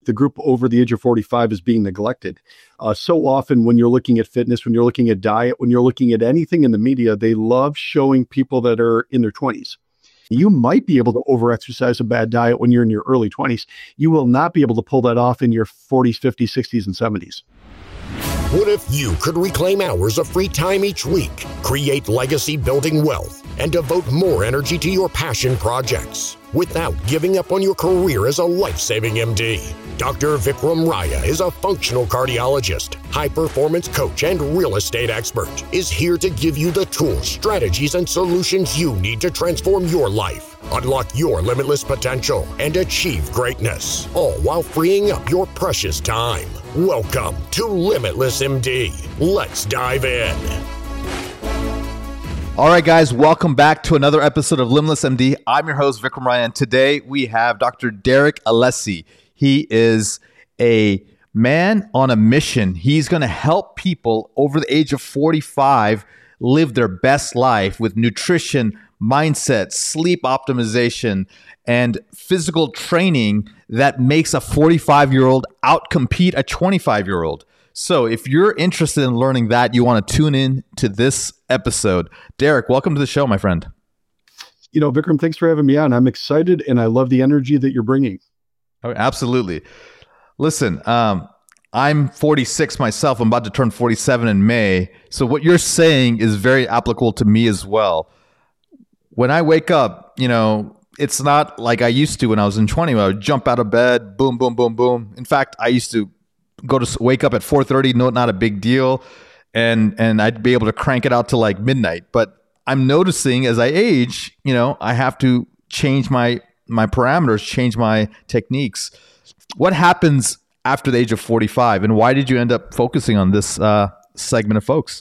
the group over the age of 45 is being neglected. So often when you're looking at fitness, when you're looking at diet, when you're looking at anything in the media, they love showing people that are in their 20s. You might be able to overexercise a bad diet when you're in your early 20s. You will not be able to pull that off in your 40s, 50s, 60s, and 70s. What if you could reclaim hours of free time each week, create legacy building wealth, and devote more energy to your passion projects without giving up on your career as a life-saving MD? Dr. Vikram Raya is a functional cardiologist, high-performance coach, and real estate expert, is here to give you the tools, strategies, and solutions you need to transform your life, unlock your limitless potential, and achieve greatness, all while freeing up your precious time. Welcome to Limitless MD. Let's dive in. All right, guys, welcome back to another episode of Limitless MD. I'm your host, Vikram Raya, and today we have Dr. Derek Alessi. He is a man on a mission. He's going to help people over the age of 45 live their best life with nutrition, mindset, sleep optimization, and physical training that makes a 45-year-old outcompete a 25-year-old. So if you're interested in learning that, you want to tune in to this episode. Derek, welcome to the show, my friend. You know, Vikram, thanks for having me on. I'm excited and I love the energy that you're bringing. Oh, absolutely. Listen, I'm 46 myself. I'm about to turn 47 in May. So what you're saying is very applicable to me as well. When I wake up, you know, it's not like I used to when I was in 20. I would jump out of bed, boom, boom, boom, boom. In fact, I used to wake up at 4:30, not a big deal. And I'd be able to crank it out to like midnight. But I'm noticing as I age, you know, I have to change my parameters, change my techniques. What happens after the age of 45, and why did you end up focusing on this segment of folks?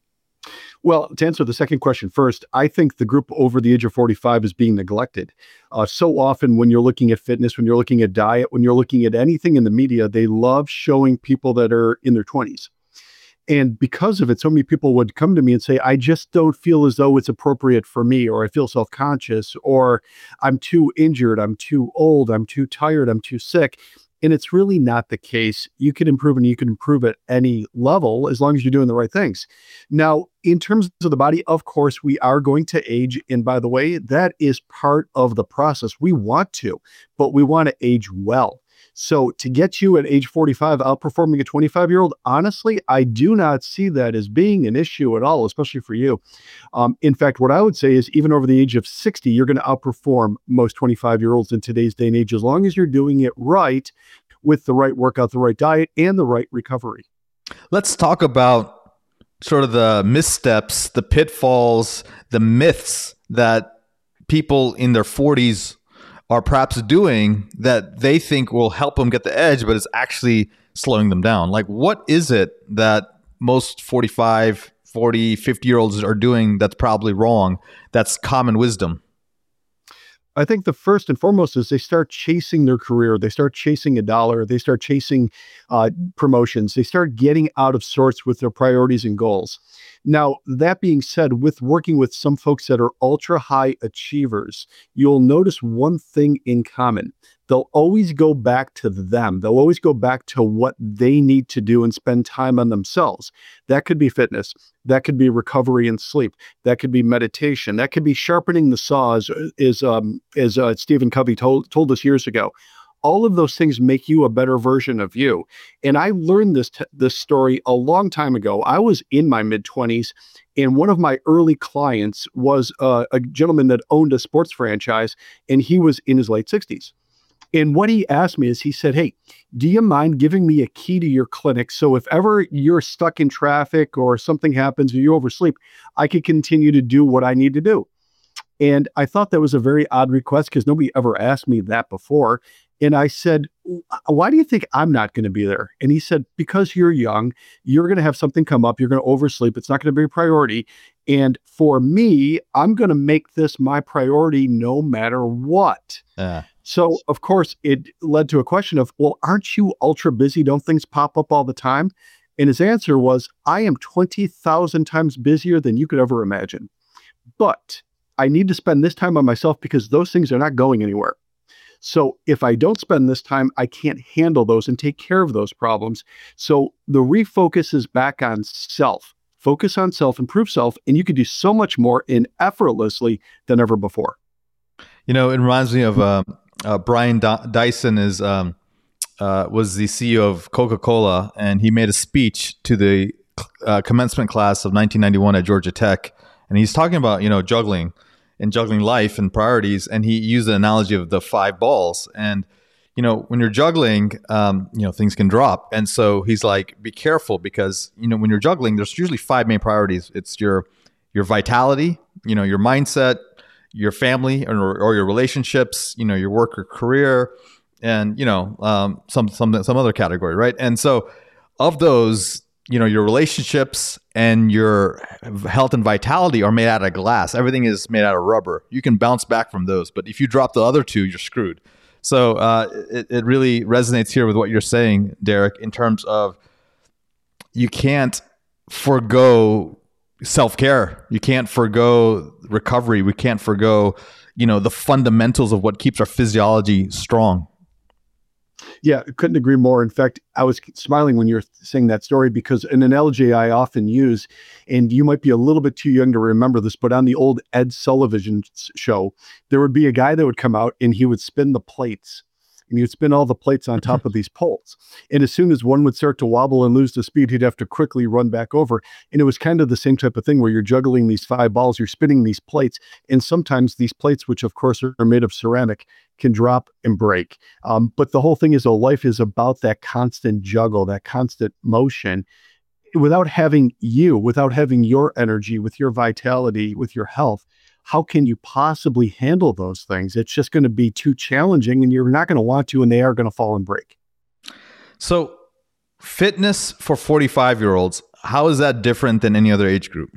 Well, to answer the second question first, I think the group over the age of 45 is being neglected. So often when you're looking at fitness, when you're looking at diet, when you're looking at anything in the media, they love showing people that are in their 20s. And because of it, so many people would come to me and say, I just don't feel as though it's appropriate for me, or I feel self-conscious, or I'm too injured, I'm too old, I'm too tired, I'm too sick. And it's really not the case. You can improve, and you can improve at any level as long as you're doing the right things. Now, in terms of the body, of course, we are going to age. And by the way, that is part of the process. We want to, but we want to age well. So to get you at age 45 outperforming a 25-year-old, honestly, I do not see that as being an issue at all, especially for you. In fact, what I would say is even over the age of 60, you're going to outperform most 25-year-olds in today's day and age, as long as you're doing it right with the right workout, the right diet, and the right recovery. Let's talk about sort of the missteps, the pitfalls, the myths that people in their 40s are perhaps doing that they think will help them get the edge, but it's actually slowing them down. Like, what is it that most 45, 40, 50-year-olds are doing that's probably wrong, that's common wisdom? I think the first and foremost is they start chasing their career. They start chasing a dollar. They start chasing promotions. They start getting out of sorts with their priorities and goals. Now, that being said, with working with some folks that are ultra high achievers, you'll notice one thing in common. They'll always go back to them. They'll always go back to what they need to do and spend time on themselves. That could be fitness. That could be recovery and sleep. That could be meditation. That could be sharpening the saw, as Stephen Covey told us years ago. All of those things make you a better version of you. And I learned this story a long time ago. I was in my mid-20s, and one of my early clients was a gentleman that owned a sports franchise, and he was in his late 60s. And what he asked me is, he said, hey, do you mind giving me a key to your clinic? So if ever you're stuck in traffic or something happens or you oversleep, I could continue to do what I need to do. And I thought that was a very odd request because nobody ever asked me that before. And I said, why do you think I'm not going to be there? And he said, because you're young, you're going to have something come up. You're going to oversleep. It's not going to be a priority. And for me, I'm going to make this my priority no matter what. So, of course, it led to a question of, well, aren't you ultra busy? Don't things pop up all the time? And his answer was, I am 20,000 times busier than you could ever imagine. But I need to spend this time on myself because those things are not going anywhere. So if I don't spend this time, I can't handle those and take care of those problems. So the refocus is back on self. Focus on self, improve self, and you can do so much more and effortlessly than ever before. It reminds me of Brian Dyson was the CEO of Coca-Cola, and he made a speech to the commencement class of 1991 at Georgia Tech, and he's talking about juggling and juggling life and priorities, and he used the analogy of the 5 balls. And when you're juggling, things can drop. And so he's like, be careful, because, when you're juggling, there's usually 5 main priorities. It's your vitality, your mindset, your family or your relationships, your work or career, and, some other category, right? And so of those, your relationships and your health and vitality are made out of glass. Everything is made out of rubber. You can bounce back from those, but if you drop the other 2, you're screwed. So it really resonates here with what you're saying, Derek, in terms of you can't forgo self-care. You can't forgo recovery. We can't forgo, the fundamentals of what keeps our physiology strong. Yeah, couldn't agree more. In fact, I was smiling when you were saying that story, because an analogy I often use, and you might be a little bit too young to remember this, but on the old Ed Sullivan show, there would be a guy that would come out and he would spin the plates. And he would spin all the plates on top of these poles. And as soon as one would start to wobble and lose the speed, he'd have to quickly run back over. And it was kind of the same type of thing where you're juggling these 5 balls, you're spinning these plates. And sometimes these plates, which of course are made of ceramic, can drop and break. But the whole thing is, life is about that constant juggle, that constant motion. Without having your energy, with your vitality, with your health, how can you possibly handle those things? It's just going to be too challenging, and you're not going to want to, and they are going to fall and break. So fitness for 45-year-olds, how is that different than any other age group?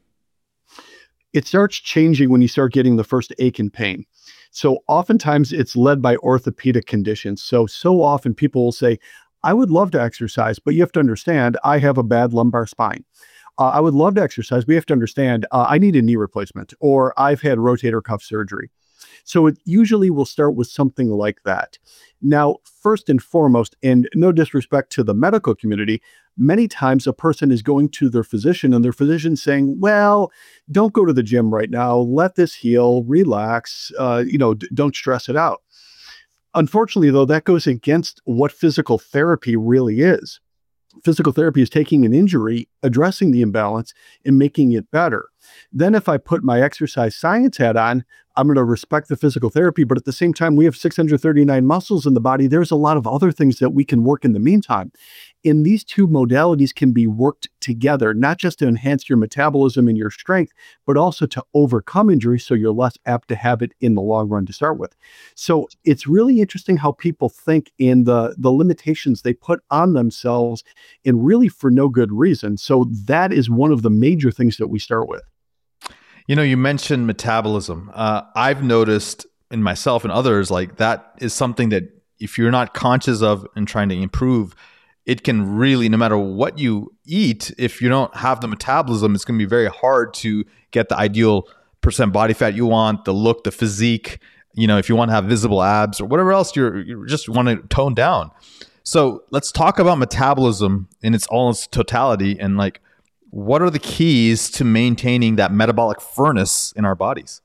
It starts changing when you start getting the first ache and pain. So oftentimes it's led by orthopedic conditions. So often people will say, I would love to exercise, but you have to understand, I have a bad lumbar spine. I would love to exercise, but you have to understand, I need a knee replacement, or I've had rotator cuff surgery. So it usually will start with something like that. Now, first and foremost, and no disrespect to the medical community, many times a person is going to their physician and their physician saying, well, don't go to the gym right now. Let this heal, relax, don't stress it out. Unfortunately, though, that goes against what physical therapy really is. Physical therapy is taking an injury, addressing the imbalance, and making it better. Then if I put my exercise science hat on, I'm going to respect the physical therapy, but at the same time, we have 639 muscles in the body. There's a lot of other things that we can work in the meantime. And these 2 modalities can be worked together, not just to enhance your metabolism and your strength, but also to overcome injury so you're less apt to have it in the long run to start with. So it's really interesting how people think in the limitations they put on themselves, and really for no good reason. So that is one of the major things that we start with. You mentioned metabolism. I've noticed in myself and others, like that is something that if you're not conscious of and trying to improve, it can really, no matter what you eat, if you don't have the metabolism, it's going to be very hard to get the ideal % body fat you want, the look, the physique, if you want to have visible abs or whatever else you just want to tone down. So let's talk about metabolism in its totality, and like, what are the keys to maintaining that metabolic furnace in our bodies?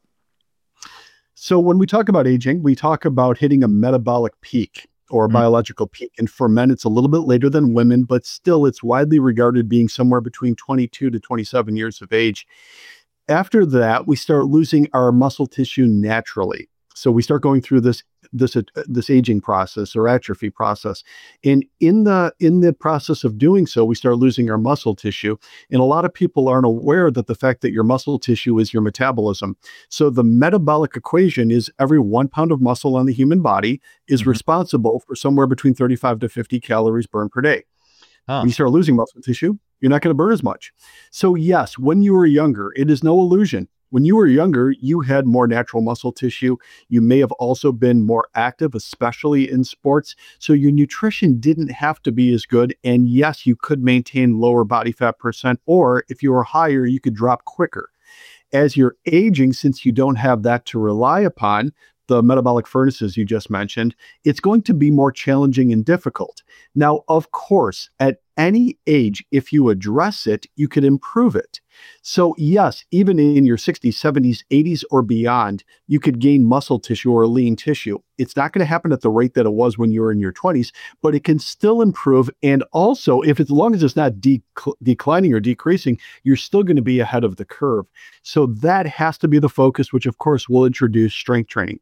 So when we talk about aging, we talk about hitting a metabolic peak or a biological peak. And for men, it's a little bit later than women, but still it's widely regarded being somewhere between 22 to 27 years of age. After that, we start losing our muscle tissue naturally. So we start going through this aging process or atrophy process. And in the process of doing so, we start losing our muscle tissue. And a lot of people aren't aware that the fact that your muscle tissue is your metabolism. So the metabolic equation is every 1 pound of muscle on the human body is responsible for somewhere between 35 to 50 calories burned per day. When you start losing muscle tissue, you're not going to burn as much. So yes, when you were younger, it is no illusion. When you were younger, you had more natural muscle tissue. You may have also been more active, especially in sports. So your nutrition didn't have to be as good. And yes, you could maintain lower body fat %, or if you were higher, you could drop quicker. As you're aging, since you don't have that to rely upon, the metabolic furnaces you just mentioned, it's going to be more challenging and difficult. Now, of course, at any age, if you address it, you could improve it. So yes, even in your 60s, 70s, 80s, or beyond, you could gain muscle tissue or lean tissue. It's not going to happen at the rate that it was when you were in your 20s, but it can still improve. And also, as long as it's not declining or decreasing, you're still going to be ahead of the curve. So that has to be the focus, which of course will introduce strength training.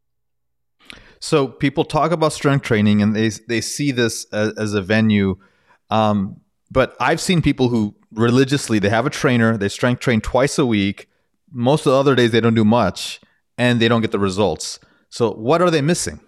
So people talk about strength training and they see this as a venue. But I've seen people who religiously, they have a trainer, they strength train twice a week. Most of the other days, they don't do much and they don't get the results. So what are they missing?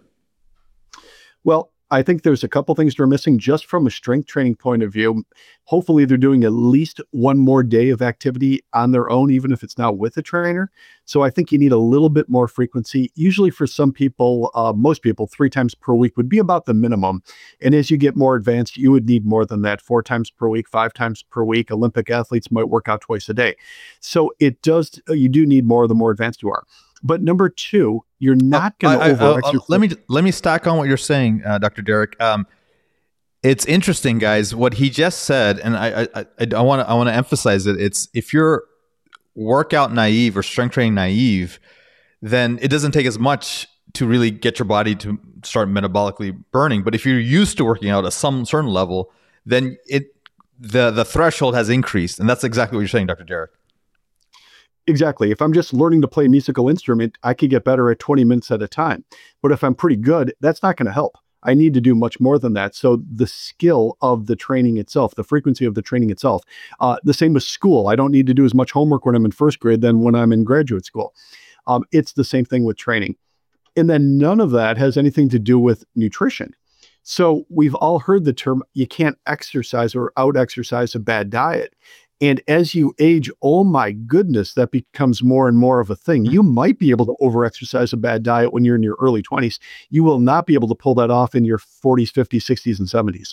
Well, I think there's a couple things they're missing just from a strength training point of view. Hopefully, they're doing at least one more day of activity on their own, even if it's not with a trainer. So I think you need a little bit more frequency. Usually for some people, most people, 3 times per week would be about the minimum. And as you get more advanced, you would need more than that, 4 times per week, 5 times per week. Olympic athletes might work out twice a day. So you do need more the more advanced you are. But number 2, you're not going to over-exercise. Let me stack on what you're saying, Dr. Derek. It's interesting, guys, what he just said, and I want to emphasize it. It's if you're workout naive or strength training naive, then it doesn't take as much to really get your body to start metabolically burning. But if you're used to working out at some certain level, then the threshold has increased, and that's exactly what you're saying, Dr. Derek. Exactly. If I'm just learning to play a musical instrument, I could get better at 20 minutes at a time. But if I'm pretty good, that's not going to help. I need to do much more than that. So the skill of the training itself, the frequency of the training itself, the same with school. I don't need to do as much homework when I'm in first grade than when I'm in graduate school. It's the same thing with training. And then none of that has anything to do with nutrition. So we've all heard the term, you can't exercise or out-exercise a bad diet. And as you age, oh my goodness, that becomes more and more of a thing. You might be able to over-exercise a bad diet when you're in your early 20s. You will not be able to pull that off in your 40s, 50s, 60s, and 70s.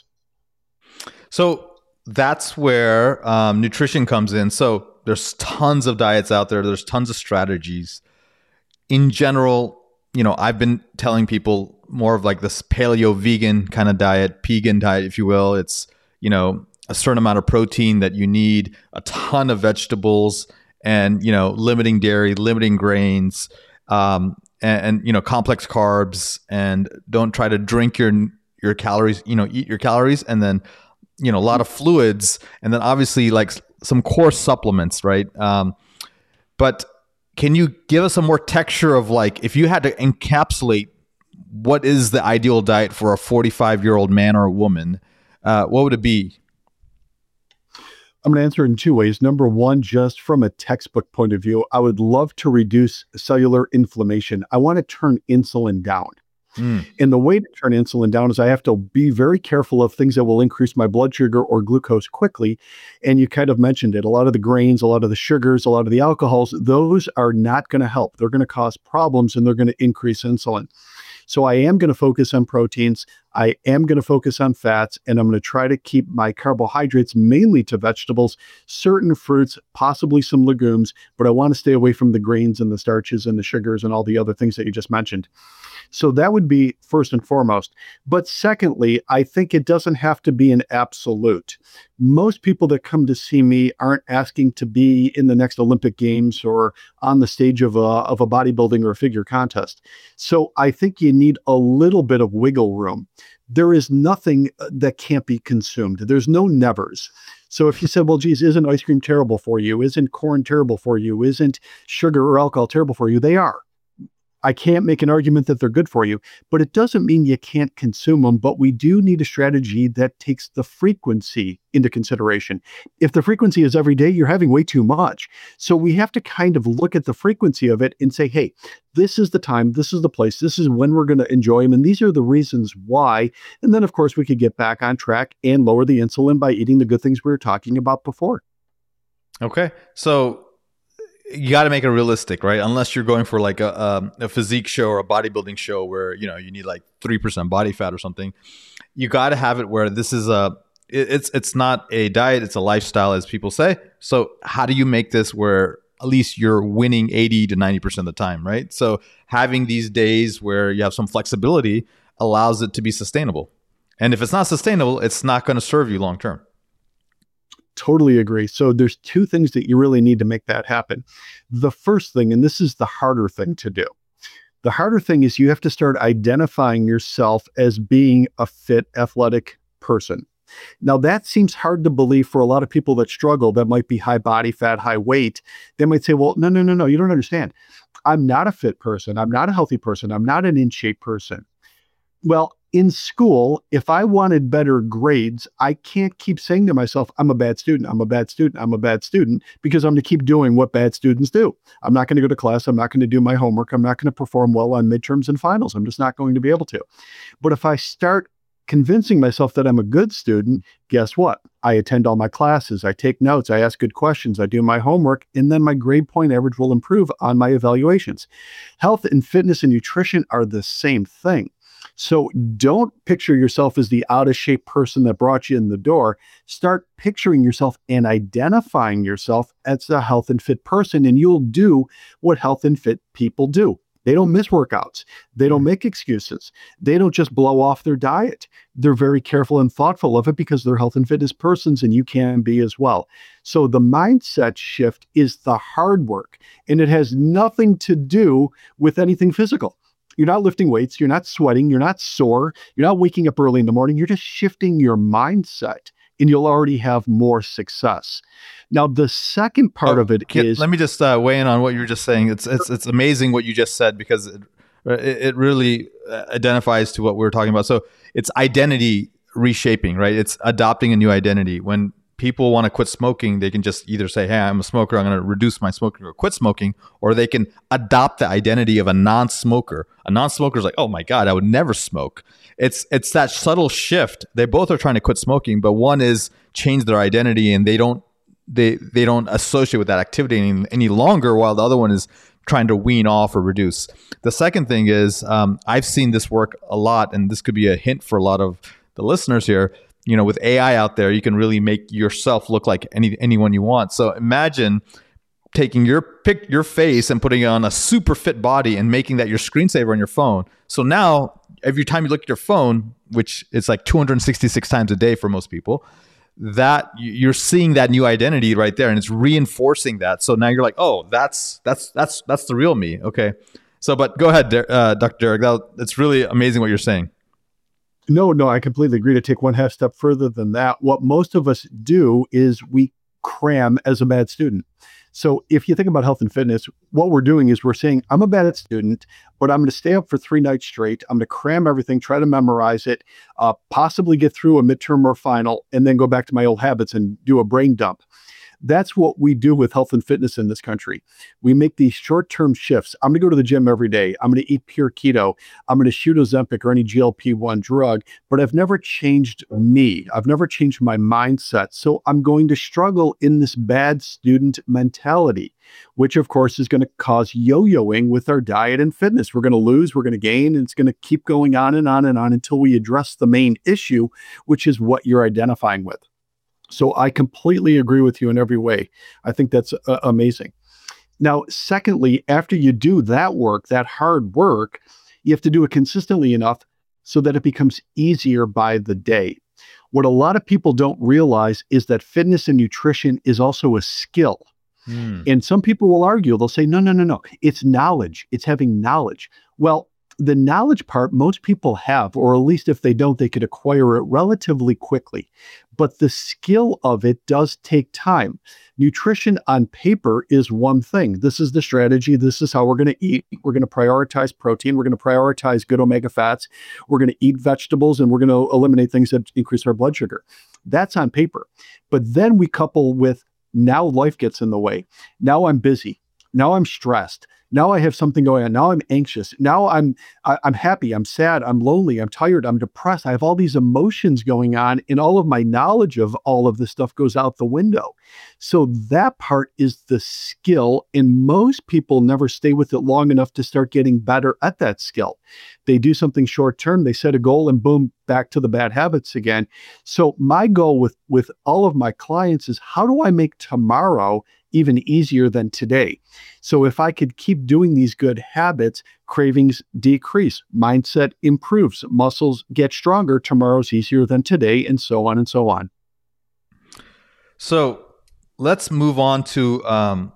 So that's where nutrition comes in. So there's tons of diets out there. There's tons of strategies. In general, I've been telling people more of like this paleo vegan kind of diet, pegan diet, if you will. It's, a certain amount of protein that you need, a ton of vegetables, and limiting dairy, limiting grains, and complex carbs, and don't try to drink your calories. Eat your calories, and then a lot of fluids, and then obviously like some core supplements, right? But can you give us some more texture of like if you had to encapsulate what is the ideal diet for a 45-year-old man or a woman, what would it be? I'm going to answer in 2 ways. Number 1, just from a textbook point of view, I would love to reduce cellular inflammation. I want to turn insulin down. And the way to turn insulin down is I have to be very careful of things that will increase my blood sugar or glucose quickly. And you kind of mentioned it. A lot of the grains, a lot of the sugars, a lot of the alcohols, those are not going to help. They're going to cause problems and they're going to increase insulin. So I am going to focus on proteins. I am going to focus on fats, and I'm going to try to keep my carbohydrates mainly to vegetables, certain fruits, possibly some legumes, but I want to stay away from the grains and the starches and the sugars and all the other things that you just mentioned. So that would be first and foremost. But secondly, I think it doesn't have to be an absolute. Most people that come to see me aren't asking to be in the next Olympic Games or on the stage of a bodybuilding or a figure contest. So I think you need a little bit of wiggle room. There is nothing that can't be consumed. There's no nevers. So if you said, well, geez, isn't ice cream terrible for you? Isn't corn terrible for you? Isn't sugar or alcohol terrible for you? They are. I can't make an argument that they're good for you, but it doesn't mean you can't consume them. But we do need a strategy that takes the frequency into consideration. If the frequency is every day, you're having way too much. So we have to kind of look at the frequency of it and say, hey, this is the time, this is the place, this is when we're going to enjoy them. And these are the reasons why. And then, of course, we could get back on track and lower the insulin by eating the good things we were talking about before. Okay. So you got to make it realistic, right? Unless you're going for like a physique show or a bodybuilding show where, you need like 3% body fat or something. You got to have it where this is it's not a diet, it's a lifestyle, as people say. So how do you make this where at least you're winning 80 to 90% of the time, right? So having these days where you have some flexibility allows it to be sustainable. And if it's not sustainable, it's not going to serve you long term. Totally agree. So there's two things that you really need to make that happen. The first thing, and this is the harder thing to do. The harder thing is you have to start identifying yourself as being a fit, athletic person. Now, that seems hard to believe for a lot of people that struggle, that might be high body fat, high weight. They might say, well, no, you don't understand. I'm not a fit person. I'm not a healthy person. I'm not an in shape person. Well, in school, if I wanted better grades, I can't keep saying to myself, I'm a bad student, I'm a bad student, I'm a bad student, because I'm going to keep doing what bad students do. I'm not going to go to class. I'm not going to do my homework. I'm not going to perform well on midterms and finals. I'm just not going to be able to. But if I start convincing myself that I'm a good student, guess what? I attend all my classes, I take notes, I ask good questions, I do my homework, and then my grade point average will improve on my evaluations. Health and fitness and nutrition are the same thing. So don't picture yourself as the out of shape person that brought you in the door. Start picturing yourself and identifying yourself as a health and fit person, and you'll do what health and fit people do. They don't miss workouts. They don't make excuses. They don't just blow off their diet. They're very careful and thoughtful of it because they're health and fitness persons, and you can be as well. So the mindset shift is the hard work, and it has nothing to do with anything physical. You're not lifting weights. You're not sweating. You're not sore. You're not waking up early in the morning. You're just shifting your mindset, and you'll already have more success. Now, the second part of it is... Let me just weigh in on what you were just saying. It's amazing what you just said, because it really identifies to what we were talking about. So it's identity reshaping, right? It's adopting a new identity. When people want to quit smoking, they can just either say, hey, I'm a smoker, I'm going to reduce my smoking or quit smoking, or they can adopt the identity of a non-smoker. A non-smoker is like, oh my God, I would never smoke. It's that subtle shift. They both are trying to quit smoking, but one is change their identity and they don't associate with that activity any longer, while the other one is trying to wean off or reduce. The second thing is, I've seen this work a lot, and this could be a hint for a lot of the listeners here. You know, with AI out there, you can really make yourself look like anyone you want. So imagine taking your face and putting it on a super fit body and making that your screensaver on your phone. So now every time you look at your phone, which is like 266 times a day for most people, that you're seeing that new identity right there, and it's reinforcing that. So now you're like, oh, that's the real me. Okay. So, but go ahead, Dr. Derek. It's really amazing what you're saying. No, I completely agree. To take one half step further than that, what most of us do is we cram as a bad student. So if you think about health and fitness, what we're doing is we're saying, I'm a bad student, but I'm going to stay up for 3 nights straight. I'm going to cram everything, try to memorize it, possibly get through a midterm or final, and then go back to my old habits and do a brain dump. That's what we do with health and fitness in this country. We make these short-term shifts. I'm going to go to the gym every day. I'm going to eat pure keto. I'm going to shoot Ozempic or any GLP-1 drug, but I've never changed me. I've never changed my mindset. So I'm going to struggle in this bad student mentality, which of course is going to cause yo-yoing with our diet and fitness. We're going to lose, we're going to gain, and it's going to keep going on and on and on until we address the main issue, which is what you're identifying with. So I completely agree with you in every way. I think that's amazing. Now, secondly, after you do that work, that hard work, you have to do it consistently enough so that it becomes easier by the day. What a lot of people don't realize is that fitness and nutrition is also a skill. And some people will argue, they'll say, no, it's knowledge. It's having knowledge. Well, the knowledge part, most people have, or at least if they don't, they could acquire it relatively quickly. But the skill of it does take time. Nutrition on paper is one thing. This is the strategy. This is how we're going to eat. We're going to prioritize protein. We're going to prioritize good omega fats. We're going to eat vegetables, and we're going to eliminate things that increase our blood sugar. That's on paper. But then we couple with, now life gets in the way. Now I'm busy. Now I'm stressed. Now I have something going on. Now I'm anxious. Now I'm happy. I'm sad. I'm lonely. I'm tired. I'm depressed. I have all these emotions going on, and all of my knowledge of all of this stuff goes out the window. So that part is the skill, and most people never stay with it long enough to start getting better at that skill. They do something short term. They set a goal, and boom, back to the bad habits again. So my goal with all of my clients is, how do I make tomorrow even easier than today? So if I could keep doing these good habits, cravings decrease, mindset improves, muscles get stronger, tomorrow's easier than today, and so on and so on. So let's move on to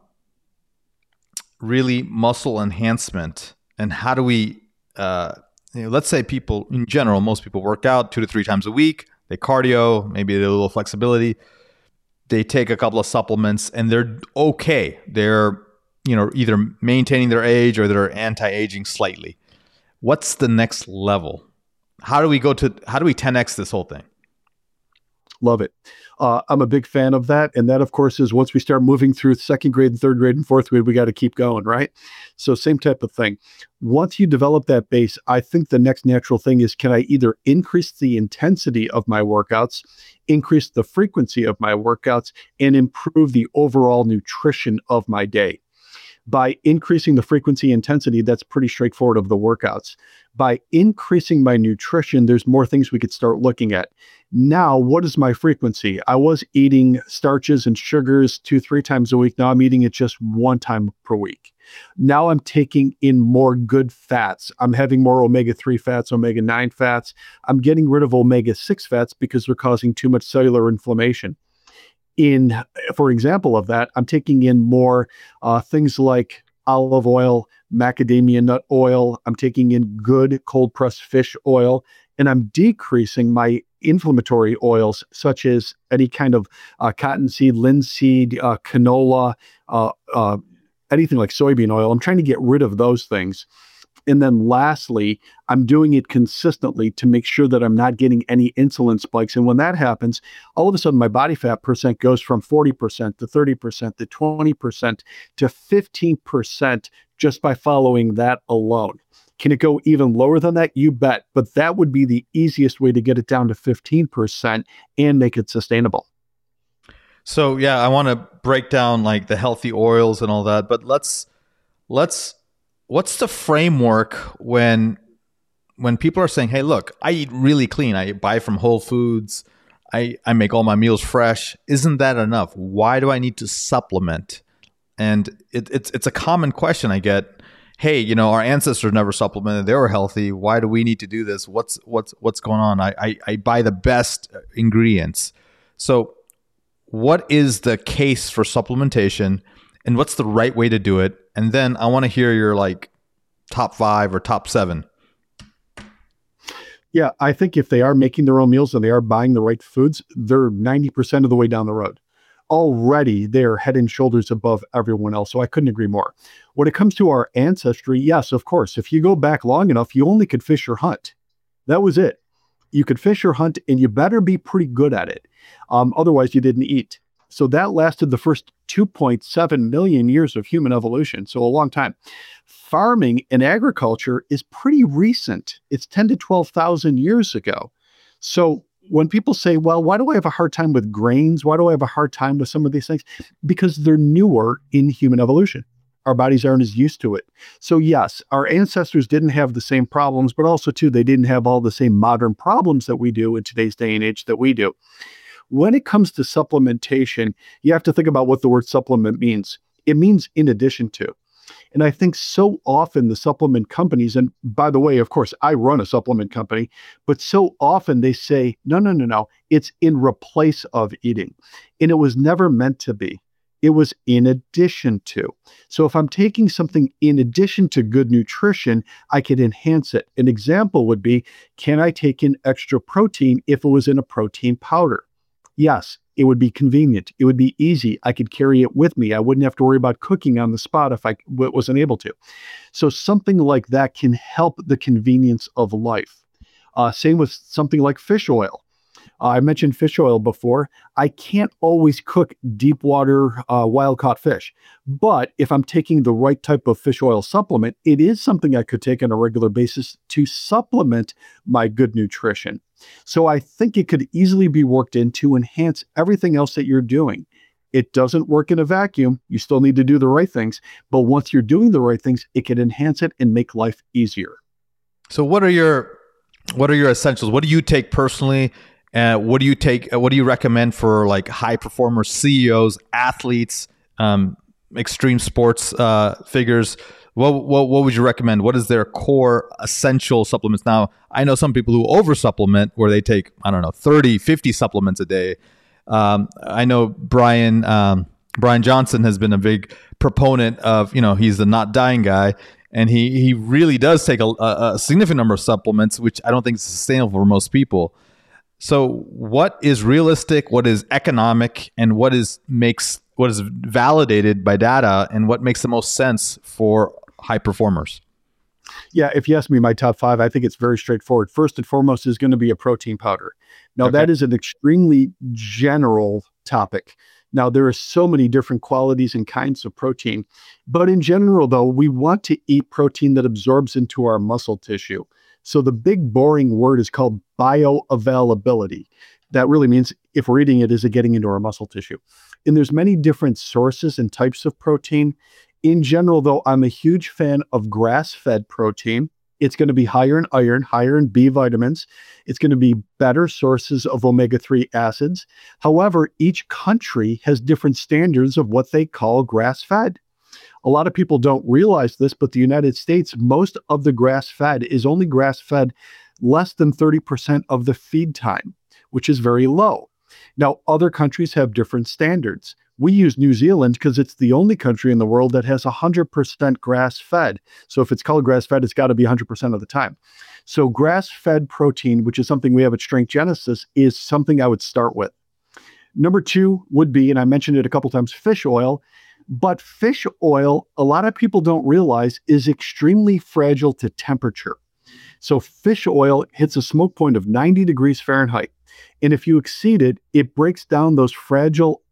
really muscle enhancement. And how do we, let's say people in general, most people work out 2 to 3 times a week, they cardio, maybe a little flexibility, they take a couple of supplements and they're okay. They're, either maintaining their age or they're anti-aging slightly. What's the next level? How do we 10X this whole thing? Love it. I'm a big fan of that. And that, of course, is once we start moving through 2nd grade and 3rd grade and 4th grade, we got to keep going, right? So same type of thing. Once you develop that base, I think the next natural thing is, can I either increase the intensity of my workouts, increase the frequency of my workouts, and improve the overall nutrition of my day? By increasing the frequency intensity, that's pretty straightforward of the workouts. By increasing my nutrition, there's more things we could start looking at. Now, what is my frequency? I was eating starches and sugars 2-3 times a week. Now I'm eating it just 1 time per week. Now I'm taking in more good fats. I'm having more omega-3 fats, omega-9 fats. I'm getting rid of omega-6 fats because they're causing too much cellular inflammation. For example of that, I'm taking in more things like olive oil, macadamia nut oil. I'm taking in good cold pressed fish oil, and I'm decreasing my inflammatory oils, such as any kind of cottonseed, linseed, canola, anything like soybean oil. I'm trying to get rid of those things. And then lastly, I'm doing it consistently to make sure that I'm not getting any insulin spikes. And when that happens, all of a sudden my body fat percent goes from 40% to 30% to 20% to 15% just by following that alone. Can it go even lower than that? You bet. But that would be the easiest way to get it down to 15% and make it sustainable. So yeah, I want to break down like the healthy oils and all that, but let's what's the framework when people are saying, hey, look, I eat really clean. I buy from Whole Foods. I make all my meals fresh. Isn't that enough? Why do I need to supplement? And it's a common question I get. Hey, our ancestors never supplemented. They were healthy. Why do we need to do this? What's going on? I buy the best ingredients. So what is the case for supplementation? And what's the right way to do it? And then I want to hear your top 5 or top 7. Yeah, I think if they are making their own meals and they are buying the right foods, they're 90% of the way down the road. Already, they're head and shoulders above everyone else. So I couldn't agree more. When it comes to our ancestry, yes, of course, if you go back long enough, you only could fish or hunt. That was it. You could fish or hunt, and you better be pretty good at it. Otherwise, you didn't eat. So that lasted the first 2.7 million years of human evolution, so a long time. Farming and agriculture is pretty recent. It's 10 to 12,000 years ago. So when people say, well, why do I have a hard time with grains? Why do I have a hard time with some of these things? Because they're newer in human evolution. Our bodies aren't as used to it. So yes, our ancestors didn't have the same problems, but also too, they didn't have all the same modern problems that we do in today's day and age that we do. When it comes to supplementation, you have to think about what the word supplement means. It means in addition to. And I think so often the supplement companies, and by the way, of course, I run a supplement company, but so often they say, no, it's in replace of eating. And it was never meant to be. It was in addition to. So if I'm taking something in addition to good nutrition, I could enhance it. An example would be, can I take in extra protein if it was in a protein powder? Yes, it would be convenient. It would be easy. I could carry it with me. I wouldn't have to worry about cooking on the spot if I wasn't able to. So something like that can help the convenience of life. Same with something like fish oil. I mentioned fish oil before. I can't always cook deep water wild-caught fish. But if I'm taking the right type of fish oil supplement, it is something I could take on a regular basis to supplement my good nutrition. So I think it could easily be worked in to enhance everything else that you're doing. It doesn't work in a vacuum. You still need to do the right things. But once you're doing the right things, it can enhance it and make life easier. So what are your What are your essentials? What do you take personally? What do you take? What do you recommend for like high performers, CEOs, athletes, extreme sports figures? What would you recommend? What is their core essential supplements? Now, I know some people who over supplement where they take, I don't know, 30, 50 supplements a day. I know Brian Johnson has been a big proponent of, he's the not dying guy. And he really does take a significant number of supplements, which I don't think is sustainable for most people. So what is realistic? What is economic? And what is validated by data? And what makes the most sense for high performers? Yeah, if you ask me my top 5, I think it's very straightforward. First and foremost is going to be a protein powder. Now, that is an extremely general topic. Now, there are so many different qualities and kinds of protein. But in general, though, we want to eat protein that absorbs into our muscle tissue. So the big boring word is called bioavailability. That really means if we're eating it, is it getting into our muscle tissue? And there's many different sources and types of protein. In general, though, I'm a huge fan of grass-fed protein. It's going to be higher in iron, higher in B vitamins. It's going to be better sources of omega-3 acids. However, each country has different standards of what they call grass-fed. A lot of people don't realize this, but the United States, most of the grass-fed is only grass-fed less than 30% of the feed time, which is very low. Now, other countries have different standards. We use New Zealand because it's the only country in the world that has 100% grass-fed. So if it's called grass-fed, it's got to be 100% of the time. So grass-fed protein, which is something we have at Strength Genesis, is something I would start with. Number 2 would be, and I mentioned it a couple times, fish oil. But fish oil, a lot of people don't realize, is extremely fragile to temperature. So fish oil hits a smoke point of 90 degrees Fahrenheit. And if you exceed it, it breaks down those fragile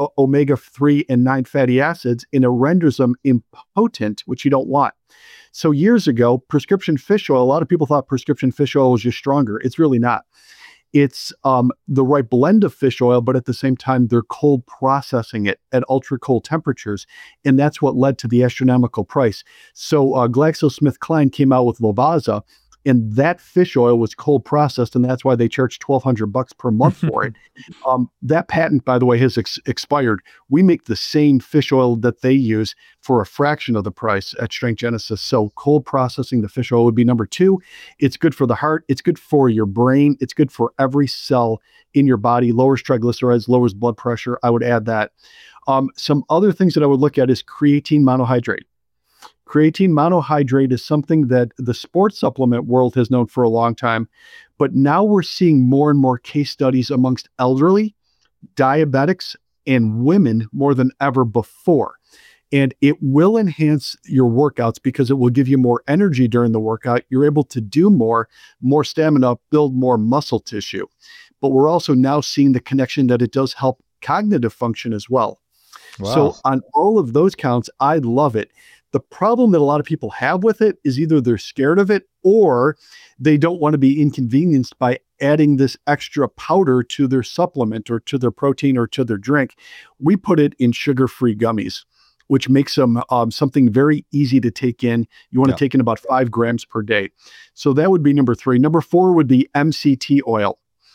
omega-3 and 9 fatty acids and it renders them impotent, which you don't want. So years ago, prescription fish oil, a lot of people thought prescription fish oil was just stronger. It's really not. It's the right blend of fish oil, but at the same time, they're cold processing it at ultra cold temperatures. And that's what led to the astronomical price. So GlaxoSmithKline came out with Lovaza, and that fish oil was cold processed, and that's why they charged $1,200 per month for it. That patent, by the way, has expired. We make the same fish oil that they use for a fraction of the price at Strength Genesis. So cold processing the fish oil would be number 2. It's good for the heart. It's good for your brain. It's good for every cell in your body. Lowers triglycerides, lowers blood pressure. I would add that. Some other things that I would look at is creatine monohydrate. Creatine monohydrate is something that the sports supplement world has known for a long time, but now we're seeing more and more case studies amongst elderly, diabetics, and women more than ever before. And it will enhance your workouts because it will give you more energy during the workout. You're able to do more stamina, build more muscle tissue. But we're also now seeing the connection that it does help cognitive function as well. Wow. So on all of those counts, I love it. The problem that a lot of people have with it is either they're scared of it or they don't want to be inconvenienced by adding this extra powder to their supplement or to their protein or to their drink. We put it in sugar-free gummies, which makes them something very easy to take in. You want to take in about 5 grams per day. So that would be number 3. Number 4 would be MCT oil.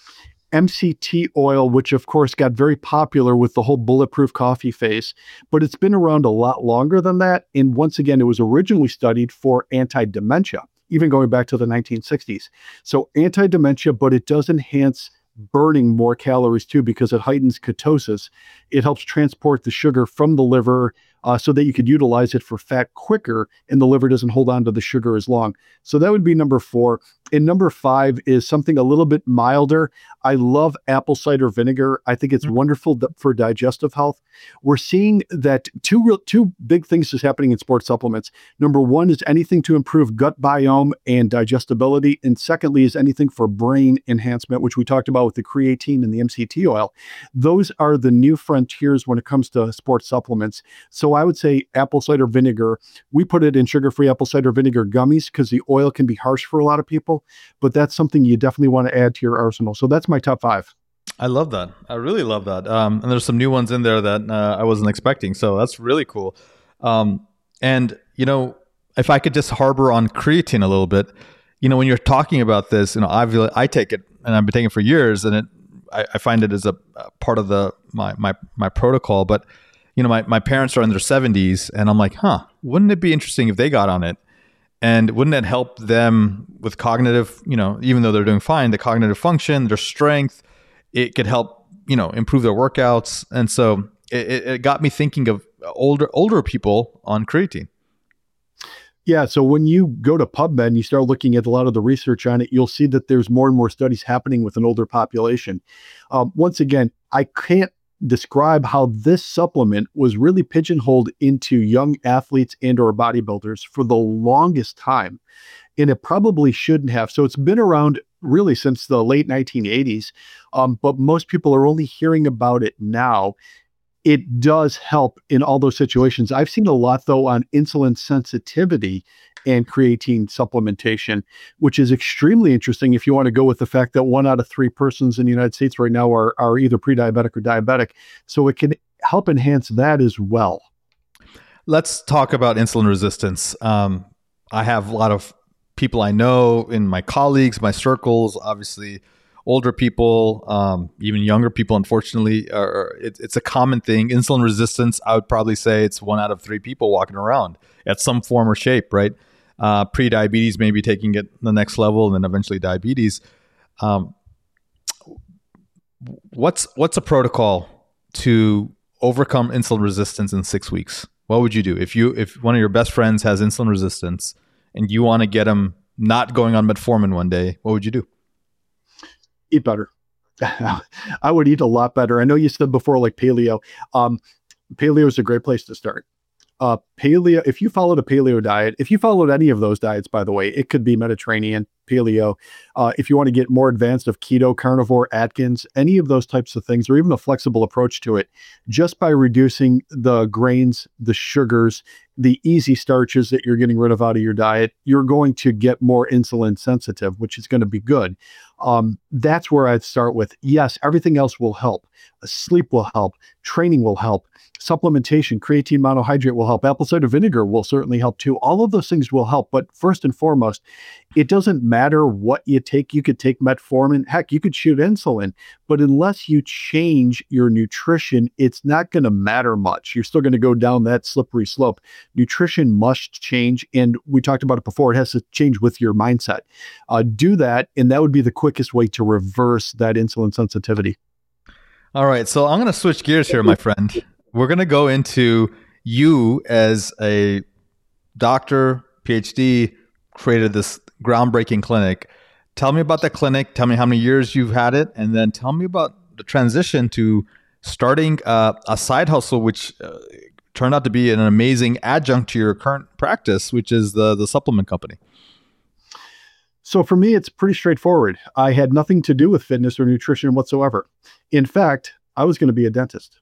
MCT oil, which of course got very popular with the whole bulletproof coffee phase, but it's been around a lot longer than that. And once again, it was originally studied for anti-dementia, even going back to the 1960s. So anti-dementia, but it does enhance burning more calories too because it heightens ketosis. It helps transport the sugar from the liver so that you could utilize it for fat quicker and the liver doesn't hold on to the sugar as long. So that would be number 4. And number 5 is something a little bit milder. I love apple cider vinegar. I think it's wonderful for digestive health. We're seeing that two big things is happening in sports supplements. Number 1 is anything to improve gut biome and digestibility. And secondly is anything for brain enhancement, which we talked about with the creatine and the MCT oil. Those are the new frontiers when it comes to sports supplements. So I would say apple cider vinegar. We put it in sugar-free apple cider vinegar gummies because the oil can be harsh for a lot of people, but that's something you definitely want to add to your arsenal. So that's my top 5. I love that. I really love that. And there's some new ones in there that I wasn't expecting. So that's really cool. And, if I could just harbor on creatine a little bit, when you're talking about this, I take it, and I've been taking it for years, and I find it as a part of my protocol. But my parents are in their 70s, and I'm like, wouldn't it be interesting if they got on it? And wouldn't it help them with cognitive, even though they're doing fine, the cognitive function, their strength, it could help, improve their workouts. And so it got me thinking of older people on creatine. Yeah. So when you go to PubMed and you start looking at a lot of the research on it, you'll see that there's more and more studies happening with an older population. Once again, I can't describe how this supplement was really pigeonholed into young athletes and or bodybuilders for the longest time. And it probably shouldn't have. So it's been around really since the late 1980s, but most people are only hearing about it now. It does help in all those situations. I've seen a lot, though, on insulin sensitivity and creatine supplementation, which is extremely interesting if you want to go with the fact that 1 out of 3 persons in the United States right now are either pre-diabetic or diabetic. So it can help enhance that as well. Let's talk about insulin resistance. I have a lot of people I know in my colleagues, my circles, obviously older people, even younger people, unfortunately, it's a common thing. Insulin resistance, I would probably say it's 1 out of 3 people walking around at some form or shape, right? Pre-diabetes, maybe taking it the next level, and then eventually diabetes. What's a protocol to overcome insulin resistance in 6 weeks? What would you do if one of your best friends has insulin resistance and you want to get them not going on metformin one day? What would you do? Eat better. I would eat a lot better. I know you said before, like paleo. Paleo is a great place to start. Paleo, if you followed a paleo diet, if you followed any of those diets, by the way, it could be Mediterranean, paleo. If you want to get more advanced of keto, carnivore, Atkins, any of those types of things, or even a flexible approach to it, just by reducing the grains, the sugars, the easy starches that you're getting rid of out of your diet, you're going to get more insulin sensitive, which is going to be good. That's where I'd start with. Yes, everything else will help. Sleep will help. Training will help. Supplementation, creatine monohydrate will help. Apple cider vinegar will certainly help too. All of those things will help. But first and foremost, it doesn't matter what you take. You could take metformin. Heck, you could shoot insulin. But unless you change your nutrition, it's not going to matter much. You're still going to go down that slippery slope. Nutrition must change. And we talked about it before. It has to change with your mindset. Do that. And that would be the quickest way to reverse that insulin sensitivity. All right. So I'm going to switch gears here, my friend. We're going to go into you as a doctor, PhD, created this groundbreaking clinic. Tell me about that clinic. Tell me how many years you've had it. And then tell me about the transition to starting a side hustle, which turned out to be an amazing adjunct to your current practice, which is the supplement company. So for me, it's pretty straightforward. I had nothing to do with fitness or nutrition whatsoever. In fact, I was going to be a dentist.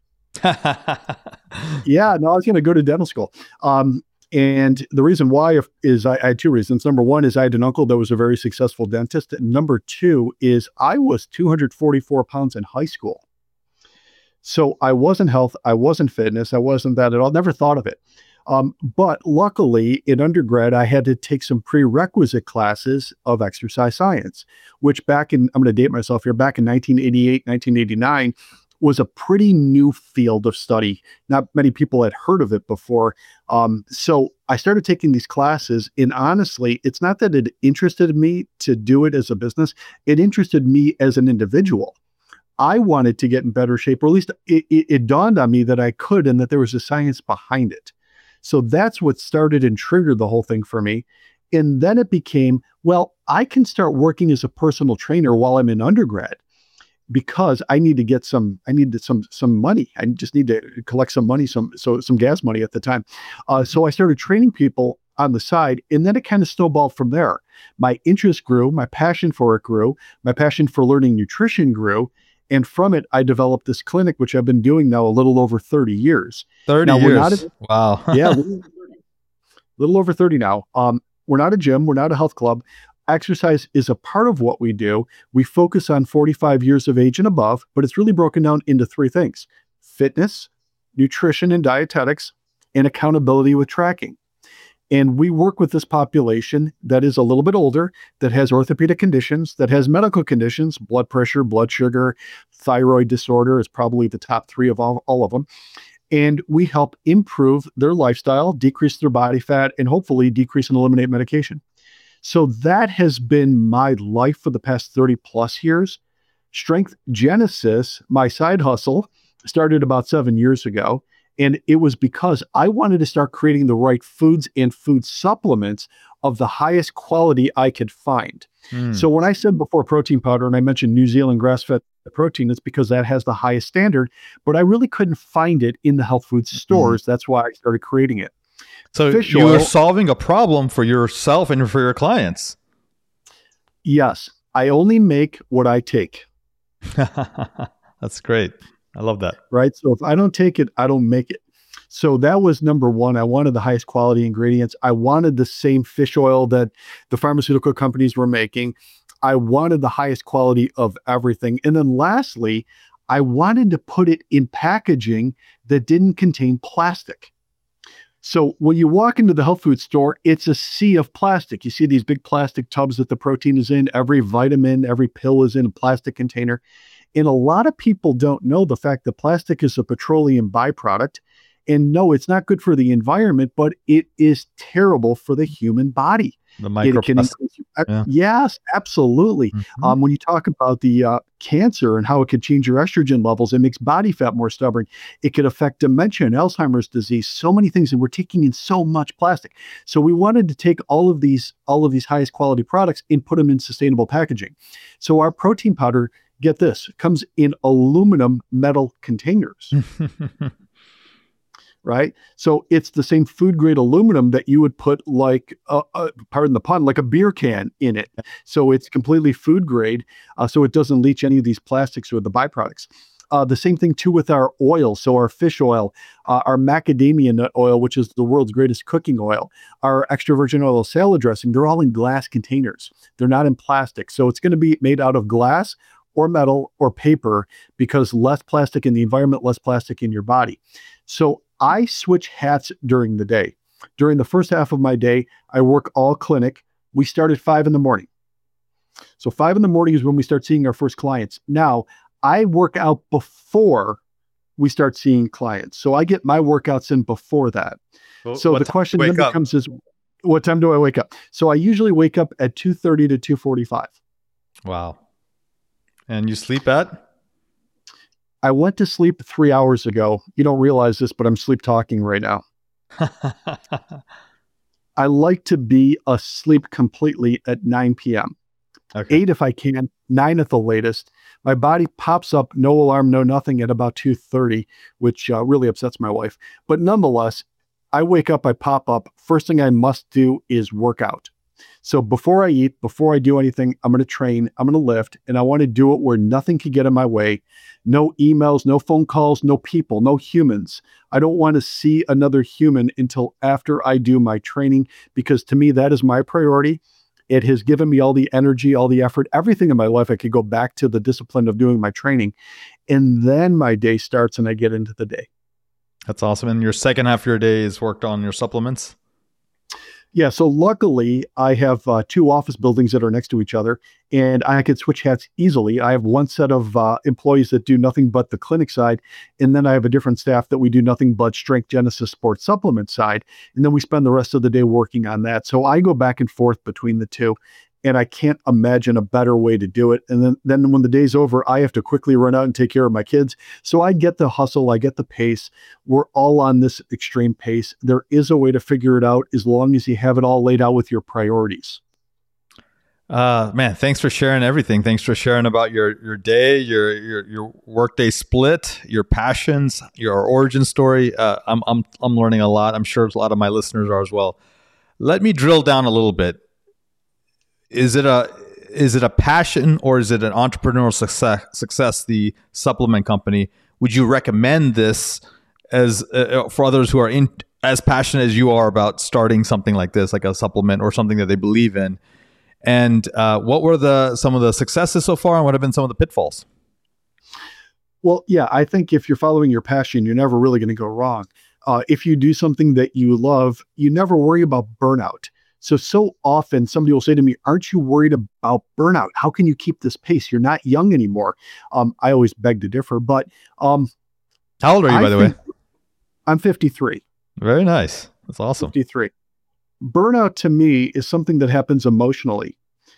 I was going to go to dental school. And the reason why is I had 2 reasons. Number 1 is I had an uncle that was a very successful dentist. And number 2 is I was 244 pounds in high school. So I wasn't health. I wasn't fitness. I wasn't that at all. Never thought of it. But luckily in undergrad, I had to take some prerequisite classes of exercise science, which I'm going to date myself here, back in 1988, 1989, was a pretty new field of study. Not many people had heard of it before. So I started taking these classes, and honestly, it's not that it interested me to do it as a business. It interested me as an individual. I wanted to get in better shape, or at least it dawned on me that I could, and that there was a science behind it. So that's what started and triggered the whole thing for me. And then it became, well, I can start working as a personal trainer while I'm in undergrad, because I need to get some money. I just need to collect some money, some gas money at the time. So I started training people on the side, and then it kind of snowballed from there. My interest grew, my passion for it grew, my passion for learning nutrition grew. And from it, I developed this clinic, which I've been doing now a little over 30 years. 30 now, years. Wow. Yeah. A little over 30 now. We're not a gym. We're not a health club. Exercise is a part of what we do. We focus on 45 years of age and above, but it's really broken down into 3 things: fitness, nutrition and dietetics, and accountability with tracking. And we work with this population that is a little bit older, that has orthopedic conditions, that has medical conditions, blood pressure, blood sugar, thyroid disorder is probably the top three of all of them. And we help improve their lifestyle, decrease their body fat, and hopefully decrease and eliminate medication. So that has been my life for the past 30 plus years. Strength Genesis, my side hustle, started about 7 years ago. And it was because I wanted to start creating the right foods and food supplements of the highest quality I could find. So when I said before protein powder, and I mentioned New Zealand grass-fed protein, it's because that has the highest standard, but I really couldn't find it in the health food stores. That's why I started creating it. So you were solving a problem for yourself and for your clients. Yes. I only make what I take. That's great. I love that. Right. So if I don't take it, I don't make it. So that was number one. I wanted the highest quality ingredients. I wanted the same fish oil that the pharmaceutical companies were making. I wanted the highest quality of everything. And then lastly, I wanted to put it in packaging that didn't contain plastic. So when you walk into the health food store, it's a sea of plastic. You see these big plastic tubs that the protein is in. Every vitamin, every pill is in a plastic container. And a lot of people don't know the fact that plastic is a petroleum byproduct. And no, it's not good for the environment, but it is terrible for the human body. The microplastic. Yes, absolutely. When you talk about the cancer and how it could change your estrogen levels, it makes body fat more stubborn. It could affect dementia and Alzheimer's disease, so many things. And we're taking in so much plastic. So we wanted to take all of these highest quality products and put them in sustainable packaging. So our protein powder, get this, comes in aluminum metal containers. Right? So it's the same food grade aluminum that you would put like, pardon the pun, like a beer can in it. So it's completely food grade. So it doesn't leach any of these plastics or the byproducts. The same thing too with our oil. So our fish oil, our macadamia nut oil, which is the world's greatest cooking oil, our extra virgin oil salad dressing, they're all in glass containers. They're not in plastic. So it's going to be made out of glass or metal or paper, because less plastic in the environment, less plastic in your body. So I switch hats during the day. During the first half of my day, I work all clinic. We start at 5 a.m. So 5 a.m. is when we start seeing our first clients. Now, I work out before we start seeing clients. So I get my workouts in before that. Well, so the question then becomes is, what time do I wake up? So I usually wake up at 2:30 to 2:45. Wow. And you sleep at? I went to sleep 3 hours ago. You don't realize this, but I'm sleep talking right now. I like to be asleep completely at 9 p.m. Okay. 8 if I can, 9 at the latest. My body pops up, no alarm, no nothing, at about 2:30, which really upsets my wife. But nonetheless, I wake up, I pop up. First thing I must do is work out. So before I eat, before I do anything, I'm going to train, I'm going to lift, and I want to do it where nothing can get in my way. No emails, no phone calls, no people, no humans. I don't want to see another human until after I do my training, because to me, that is my priority. It has given me all the energy, all the effort, everything in my life. I could go back to the discipline of doing my training. And then my day starts and I get into the day. That's awesome. And your second half of your day is worked on your supplements? Yeah, so luckily I have 2 office buildings that are next to each other, and I could switch hats easily. I have one set of employees that do nothing but the clinic side, and then I have a different staff that we do nothing but Strength Genesis sports supplement side, and then we spend the rest of the day working on that. So I go back and forth between the two, and I can't imagine a better way to do it. And then when the day's over, I have to quickly run out and take care of my kids. So I get the hustle, I get the pace. We're all on this extreme pace. There is a way to figure it out as long as you have it all laid out with your priorities. Man, thanks for sharing everything. Thanks for sharing about your day, your workday split, your passions, your origin story. I'm learning a lot. I'm sure a lot of my listeners are as well. Let me drill down a little bit. Is it a passion, or is it an entrepreneurial success, the supplement company? Would you recommend this as for others who are as passionate as you are about starting something like this, like a supplement or something that they believe in? And what were some of the successes so far, and what have been some of the pitfalls? Well, yeah, I think if you're following your passion, you're never really going to go wrong. If you do something that you love, you never worry about burnout. So often somebody will say to me, aren't you worried about burnout? How can you keep this pace? You're not young anymore. I always beg to differ, but how old are you, by the way? I'm 53. Very nice. That's awesome. 53. Burnout to me is something that happens emotionally.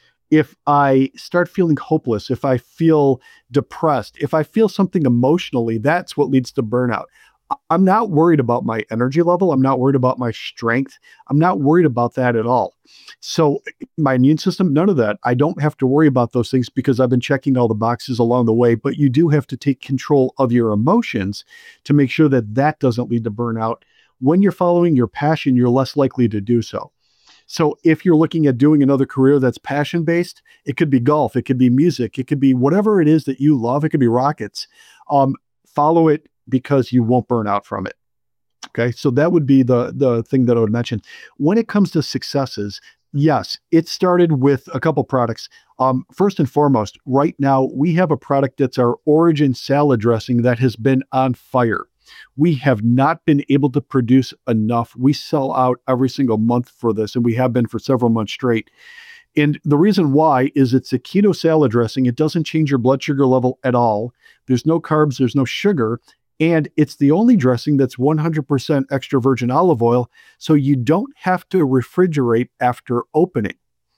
If I start feeling hopeless, if I feel depressed, if I feel something emotionally, that's what leads to burnout. I'm not worried about my energy level. I'm not worried about my strength. I'm not worried about that at all. So my immune system, none of that. I don't have to worry about those things because I've been checking all the boxes along the way, but you do have to take control of your emotions to make sure that that doesn't lead to burnout. When you're following your passion, you're less likely to do so. So if you're looking at doing another career that's passion-based, it could be golf, it could be music, it could be whatever it is that you love, it could be rockets. Follow it because you won't burn out from it. Okay, so that would be the thing that I would mention. When it comes to successes, yes, it started with a couple products. First and foremost, right now, we have a product that's our Origin salad dressing that has been on fire. We have not been able to produce enough. We sell out every single month for this, and we have been for several months straight. And the reason why is it's a keto salad dressing. It doesn't change your blood sugar level at all. There's no carbs, there's no sugar, and it's the only dressing that's 100% extra virgin olive oil, so you don't have to refrigerate after opening.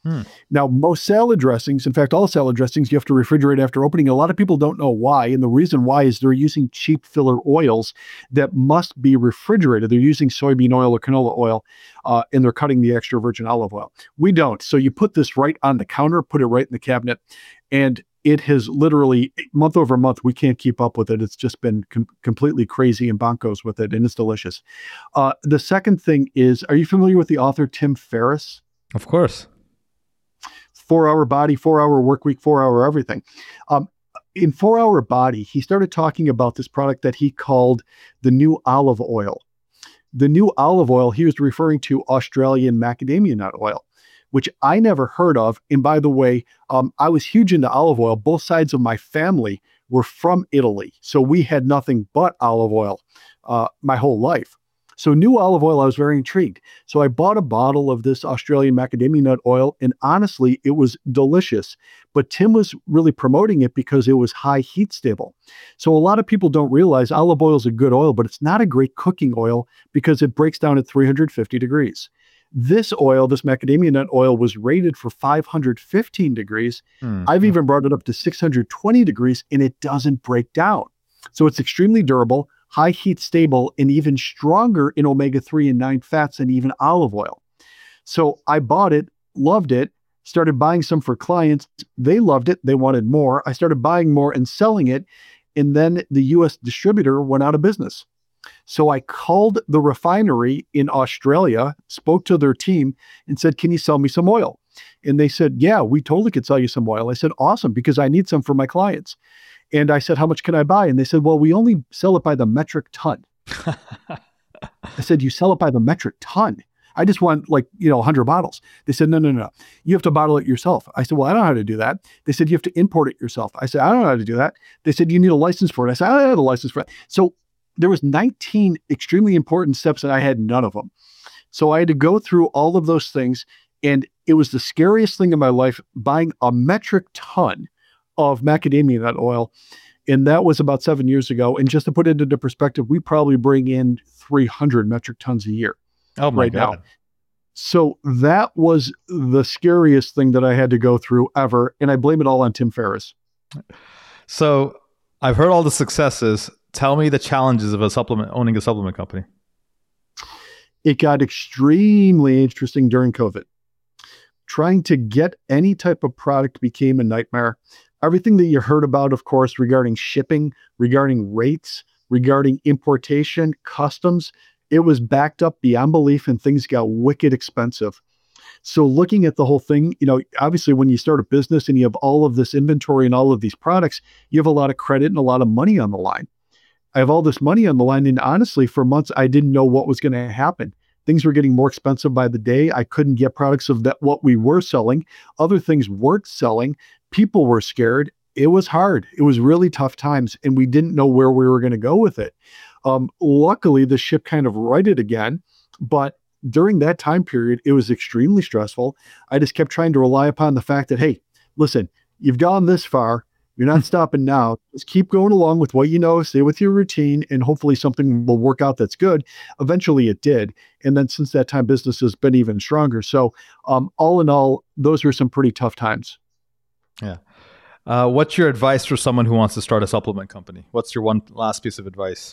Now, most salad dressings, in fact, all salad dressings, you have to refrigerate after opening. A lot of people don't know why. And the reason why is they're using cheap filler oils that must be refrigerated. They're using soybean oil or canola oil, and they're cutting the extra virgin olive oil. We don't. So you put this right on the counter, put it right in the cabinet, and it has literally, month over month, we can't keep up with it. It's just been completely crazy and bonkos with it, and it's delicious. The second thing is, are you familiar with the author Tim Ferriss? Of course. 4-Hour Body, 4-Hour Workweek, 4-Hour Everything. In 4-Hour Body, he started talking about this product that he called the new olive oil. The new olive oil, he was referring to Australian macadamia nut oil, which I never heard of. And by the way, I was huge into olive oil. Both sides of my family were from Italy. So we had nothing but olive oil my whole life. So new olive oil, I was very intrigued. So I bought a bottle of this Australian macadamia nut oil, and honestly, it was delicious. But Tim was really promoting it because it was high heat stable. So a lot of people don't realize olive oil is a good oil, but it's not a great cooking oil because it breaks down at 350 degrees. This oil, this macadamia nut oil, was rated for 515 degrees. I've even brought it up to 620 degrees, and it doesn't break down. So it's extremely durable, high heat stable, and even stronger in omega-3 and 9 fats than even olive oil. So I bought it, loved it, started buying some for clients. They loved it. They wanted more. I started buying more and selling it. And then the US distributor went out of business. So I called the refinery in Australia, spoke to their team and said, can you sell me some oil? And they said, yeah, we totally could sell you some oil. I said, awesome, because I need some for my clients. And I said, how much can I buy? And they said, well, we only sell it by the metric ton. I said, you sell it by the metric ton? I just want 100 bottles. They said, no. You have to bottle it yourself. I said, well, I don't know how to do that. They said, you have to import it yourself. I said, I don't know how to do that. They said, you need a license for it. I said, I don't have a license for it. So there was 19 extremely important steps and I had none of them. So I had to go through all of those things. And it was the scariest thing in my life, buying a metric ton of macadamia nut oil. And that was about 7 years ago. And just to put it into perspective, we probably bring in 300 metric tons a year. Oh my right God. Now. So that was the scariest thing that I had to go through ever. And I blame it all on Tim Ferriss. So I've heard all the successes. Tell me the challenges of owning a supplement company. It got extremely interesting during COVID. Trying to get any type of product became a nightmare. Everything that you heard about, of course, regarding shipping, regarding rates, regarding importation, customs, it was backed up beyond belief and things got wicked expensive. So looking at the whole thing, obviously when you start a business and you have all of this inventory and all of these products, you have a lot of credit and a lot of money on the line. I have all this money on the line. And honestly, for months, I didn't know what was going to happen. Things were getting more expensive by the day. I couldn't get products of what we were selling. Other things weren't selling. People were scared. It was hard. It was really tough times. And we didn't know where we were going to go with it. Luckily, the ship kind of righted again, but during that time period, it was extremely stressful. I just kept trying to rely upon the fact that, hey, listen, you've gone this far. You're not stopping now. Just keep going along with what you know, stay with your routine, and hopefully something will work out that's good. Eventually it did. And then since that time, business has been even stronger. So all in all, those were some pretty tough times. Yeah. What's your advice for someone who wants to start a supplement company? What's your one last piece of advice?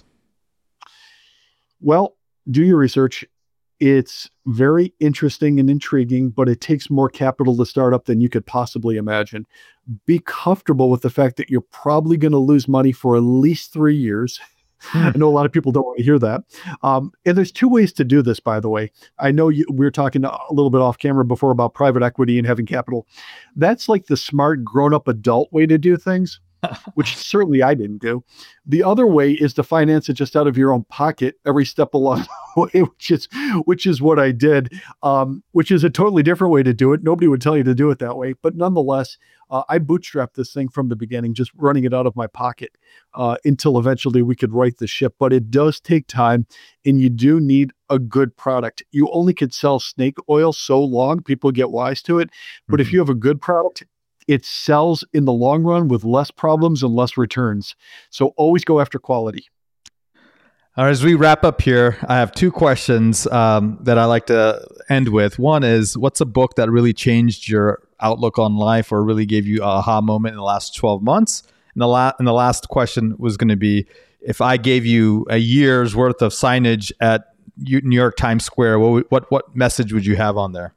Well, do your research. It's very interesting and intriguing, but it takes more capital to start up than you could possibly imagine. Be comfortable with the fact that you're probably going to lose money for at least 3 years. I know a lot of people don't want to hear that. And there's 2 ways to do this, by the way. I know we were talking a little bit off camera before about private equity and having capital. That's like the smart, grown-up adult way to do things, which certainly I didn't do. The other way is to finance it just out of your own pocket every step along the way, which is what I did, which is a totally different way to do it. Nobody would tell you to do it that way. But nonetheless, I bootstrapped this thing from the beginning, just running it out of my pocket until eventually we could right the ship. But it does take time, and you do need a good product. You only could sell snake oil so long, people get wise to it. But if you have a good product, it sells in the long run with less problems and less returns. So always go after quality. All right, as we wrap up here, I have 2 questions that I like to end with. One is, what's a book that really changed your outlook on life or really gave you an aha moment in the last 12 months? And the last question was going to be, if I gave you a year's worth of signage at New York Times Square, what message would you have on there?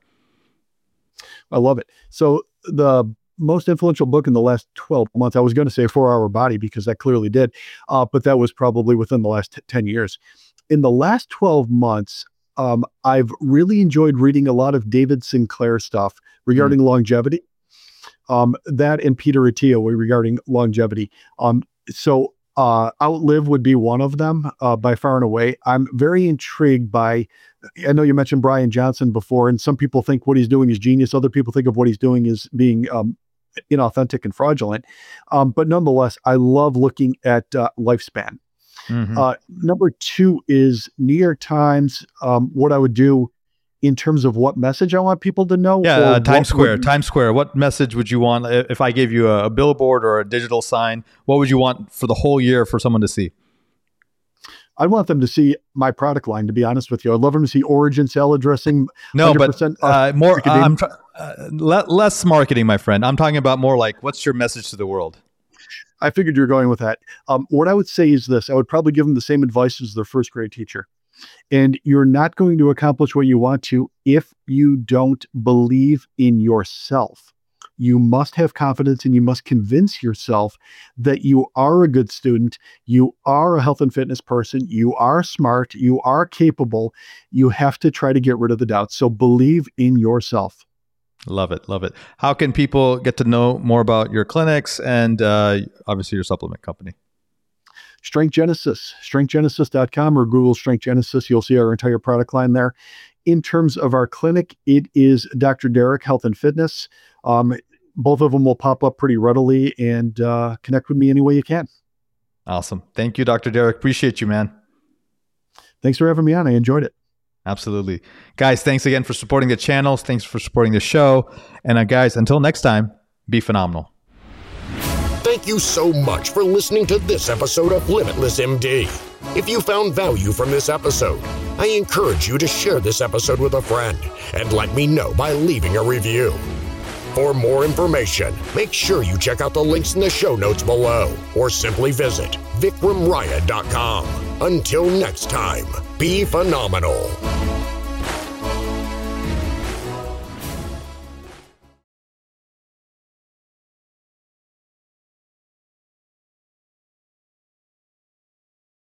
I love it. So the most influential book in the last 12 months, I was going to say 4 Hour Body because that clearly did, but that was probably within the last 10 years. In the last 12 months, I've really enjoyed reading a lot of David Sinclair stuff regarding longevity. That and Peter Attia regarding longevity. So Outlive would be one of them by far and away. I'm very intrigued by, I know you mentioned Brian Johnson before, and some people think what he's doing is genius. Other people think of what he's doing as being inauthentic and fraudulent. But nonetheless, I love looking at lifespan. Number 2 is New York Times. What I would do in terms of what message I want people to know. Yeah, Times Square. What message would you want if I gave you a billboard or a digital sign? What would you want for the whole year for someone to see? I want them to see my product line, to be honest with you. I'd love them to see Origin salad dressing. No, but more. Less marketing, my friend. I'm talking about more like, what's your message to the world? I figured you were going with that. What I would say is this. I would probably give them the same advice as their first grade teacher. And you're not going to accomplish what you want to if you don't believe in yourself. You must have confidence, and you must convince yourself that you are a good student, you are a health and fitness person, you are smart, you are capable. You have to try to get rid of the doubts. So believe in yourself. Love it. Love it. How can people get to know more about your clinics and obviously your supplement company? Strength Genesis, strengthgenesis.com or Google Strength Genesis. You'll see our entire product line there. In terms of our clinic, it is Dr. Derek Health and Fitness. Both of them will pop up pretty readily, and connect with me any way you can. Awesome. Thank you, Dr. Derek. Appreciate you, man. Thanks for having me on. I enjoyed it. Absolutely. Guys, thanks again for supporting the channel. Thanks for supporting the show. And guys, until next time, be phenomenal. Thank you so much for listening to this episode of Limitless MD. If you found value from this episode, I encourage you to share this episode with a friend and let me know by leaving a review. For more information, make sure you check out the links in the show notes below or simply visit vikramraya.com. Until next time, be phenomenal.